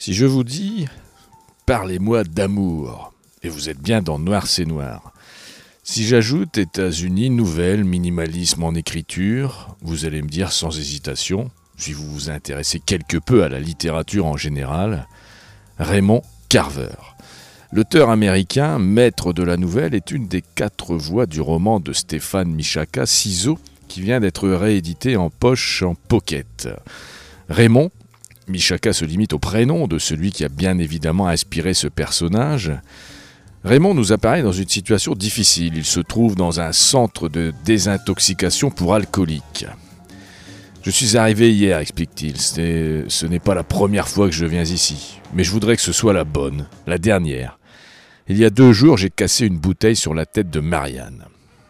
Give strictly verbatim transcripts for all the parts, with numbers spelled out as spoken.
Si je vous dis « Parlez-moi d'amour », et vous êtes bien dans Noir c'est Noir. Si j'ajoute États-Unis, nouvelle, minimalisme en écriture, vous allez me dire sans hésitation, si vous vous intéressez quelque peu à la littérature en général, Raymond Carver. L'auteur américain, maître de la nouvelle, est une des quatre voix du roman de Stéphane Michaka, Ciseaux, qui vient d'être réédité en poche en pocket. Raymond, Michaka se limite au prénom de celui qui a bien évidemment inspiré ce personnage. Raymond nous apparaît dans une situation difficile. Il se trouve dans un centre de désintoxication pour alcooliques. Je suis arrivé hier, explique-t-il. C'est, ce n'est pas la première fois que je viens ici, mais je voudrais que ce soit la bonne, la dernière. Il y a deux jours, j'ai cassé une bouteille sur la tête de Marianne.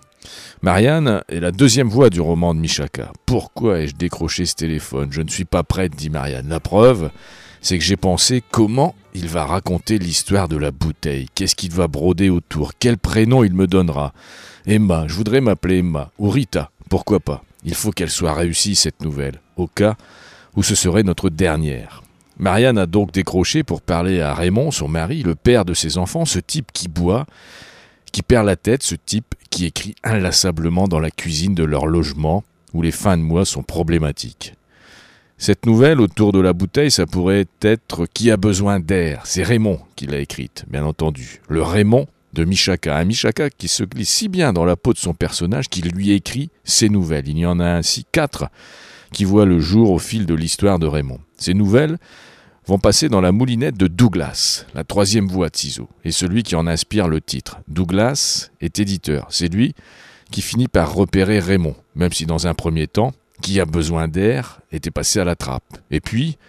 Marianne est la deuxième voix du roman de Michaka. Pourquoi ai-je décroché ce téléphone ? Je ne suis pas prête, dit Marianne. La preuve, c'est que j'ai pensé comment il va raconter l'histoire de la bouteille. Qu'est-ce qu'il va broder autour ? Quel prénom il me donnera ? Emma, je voudrais m'appeler Emma. Ou Rita, pourquoi pas ? Il faut qu'elle soit réussie, cette nouvelle, au cas où ce serait notre dernière. Marianne a donc décroché pour parler à Raymond, son mari, le père de ses enfants, ce type qui boit, qui perd la tête, ce type qui écrit inlassablement dans la cuisine de leur logement, où les fins de mois sont problématiques. Cette nouvelle autour de la bouteille, ça pourrait être « Qui a besoin d'air ?» C'est Raymond qui l'a écrite, bien entendu. Le Raymond de Michaka. Un Michaka qui se glisse si bien dans la peau de son personnage qu'il lui écrit ces nouvelles. Il y en a ainsi quatre qui voient le jour au fil de l'histoire de Raymond. Ces nouvelles vont passer dans la moulinette de Douglas, la troisième voix de Ciseaux, et celui qui en inspire le titre. Douglas est éditeur. C'est lui qui finit par repérer Raymond, même si dans un premier temps, Qui a besoin d'air était passé à la trappe. Et puis,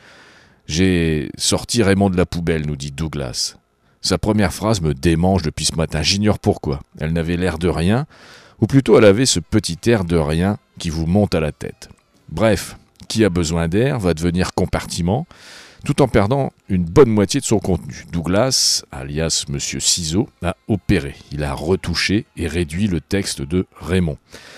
j'ai sorti Raymond de la poubelle, nous dit Douglas. Sa première phrase me démange depuis ce matin. J'ignore pourquoi. Elle n'avait l'air de rien, ou plutôt elle avait ce petit air de rien qui vous monte à la tête. Bref, Qui a besoin d'air va devenir compartiment, tout en perdant une bonne moitié de son contenu. Douglas, alias Monsieur Ciseaux, a opéré. Il a retouché et réduit le texte de Raymond.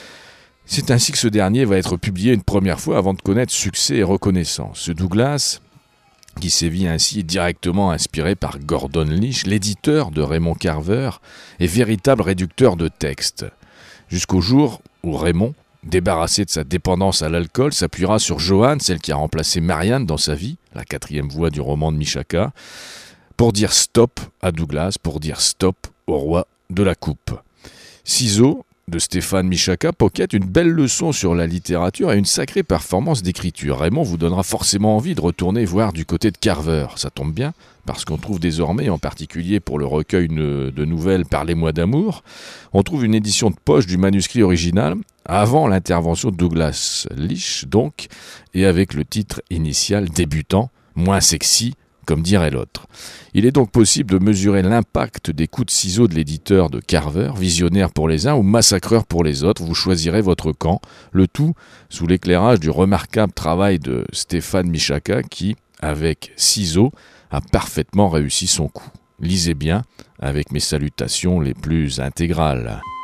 C'est ainsi que ce dernier va être publié une première fois avant de connaître succès et reconnaissance. Ce Douglas, qui sévit ainsi, est directement inspiré par Gordon Lish, l'éditeur de Raymond Carver, et véritable réducteur de texte. Jusqu'au jour où Raymond, débarrassé de sa dépendance à l'alcool, s'appuiera sur Joanne, celle qui a remplacé Marianne dans sa vie, la quatrième voix du roman de Michaka, pour dire stop à Douglas, pour dire stop au roi de la coupe. Ciseaux de Stéphane Michaka pocket une belle leçon sur la littérature et une sacrée performance d'écriture. Raymond vous donnera forcément envie de retourner voir du côté de Carver. Ça tombe bien, parce qu'on trouve désormais, en particulier pour le recueil de nouvelles Parlez-moi d'amour, on trouve une édition de poche du manuscrit original, avant l'intervention de Douglas Lish, donc, et avec le titre initial débutant, moins sexy, comme dirait l'autre. Il est donc possible de mesurer l'impact des coups de ciseaux de l'éditeur de Carver, visionnaire pour les uns ou massacreur pour les autres. Vous choisirez votre camp, le tout sous l'éclairage du remarquable travail de Stéphane Michaka qui, avec Ciseaux, a parfaitement réussi son coup. Lisez bien, avec mes salutations les plus intégrales.